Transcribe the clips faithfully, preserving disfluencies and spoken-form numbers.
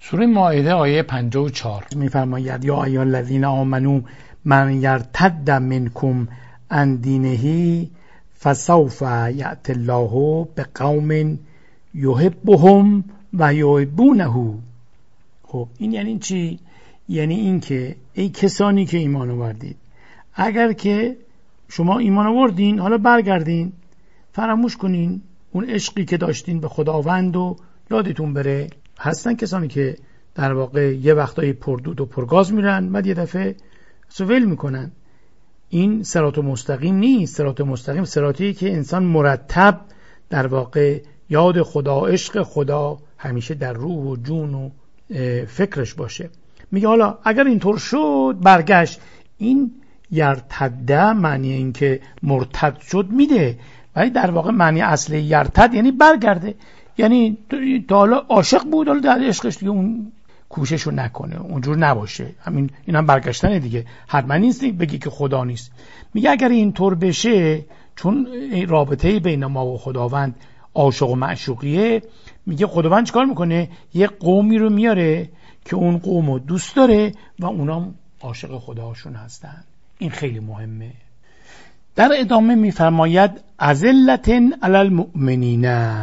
سوره مائده آیه پنجاه و چهار میفرماید یا ایها الذین آمنوا من یرتد منکم عن دینه فسوف یأتی الله بقوم یحبهم و یحبونه. خب این یعنی چی؟ یعنی این که ای کسانی که ایمان آوردید، اگر که شما ایمان آوردین حالا برگردین، فراموش کنین اون عشقی که داشتین به خداوند و یادتون بره. هستن کسانی که در واقع یه وقتایی پردود و پرگاز میرن بعد یه دفعه سویل میکنن. این صراط مستقیم نیست. صراط مستقیم صراطی که انسان مرتب در واقع یاد خدا، عشق خدا همیشه در روح و جون و فکرش باشه. میگه حالا اگر اینطور شد برگشت. این یرتده معنی این که مرتد شد میده، ولی در واقع معنی اصلی یرتد یعنی برگرده. یعنی تا حالا عاشق بود، حالا در عشقش دیگه اون کوششو نکنه، اونجور نباشه. همین این هم برگشتنه دیگه. حتما نیست بگی که خدا نیست. میگه اگر اینطور بشه، چون رابطه بین ما و خداوند عاشق و معشوقیه، میگه خداوند چیکار میکنه؟ یه قومی رو میاره که اون قومو دوست داره و اونام عاشق خداشون هستن. این خیلی مهمه. در ادامه میفرماید اذلة علی المؤمنین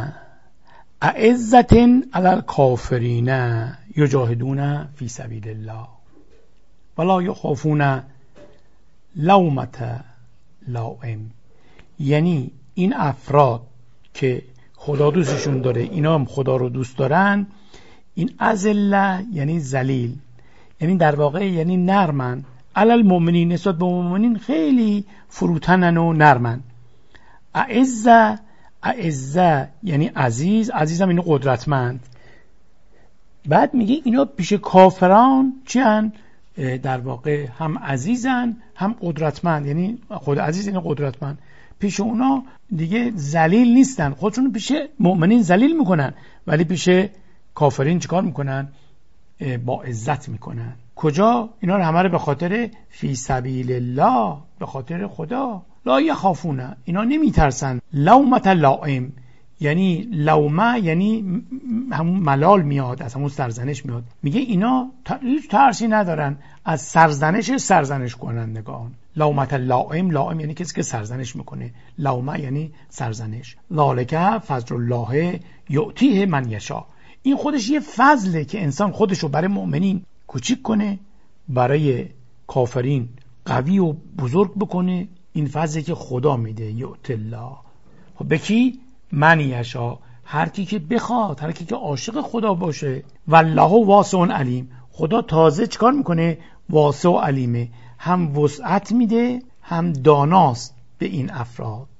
اعزة علی الکافرین یجاهدون فی سبیل الله ولا یخافون لومة لائم. یعنی این افراد که خدا دوستشون داره، اینا هم خدا رو دوست دارن. این اذله یعنی ذلیل، یعنی در واقع یعنی نرمن. علی المؤمنین، نسبت به مؤمنین خیلی فروتنن و نرمن. اعزه، اعزه یعنی عزیز، عزیزم اینو قدرتمند. بعد میگه اینا پیش کافران چی هن؟ در واقع هم عزیزن هم قدرتمند، یعنی خود عزیز یعنی قدرتمند. پیش اونا دیگه ذلیل نیستن، خودشون پیش مؤمنین ذلیل میکنن، ولی پیش کافرین چیکار میکنن؟ با عزت میکنن. کجا؟ اینا رو همه رو به خاطر فی سبیل الله، به خاطر خدا. لا یخافون، اینا نمیترسن. لومة لائم یعنی لومه یعنی همون ملال میاد، از همون سرزنش میاد. میگه اینا هیچ ترسی ندارن از سرزنش سرزنش کنندگان. لومة لائم، لائم یعنی کسی که سرزنش میکنه، لومه یعنی سرزنش. ذالک فضل الله یؤتیه من یشاء. این خودش یه فضله که انسان خودشو برای مؤمنین کوچیک کنه، برای کافرین قوی و بزرگ بکنه. این فضلی که خدا میده، یؤتی الله. خب به کی؟ من یشاء، هر کی که بخواد، هر کی که عاشق خدا باشه. والله واسع علیم، خدا تازه چیکار میکنه؟ واسع و علیمه، هم وسعت میده هم داناست به این افراد.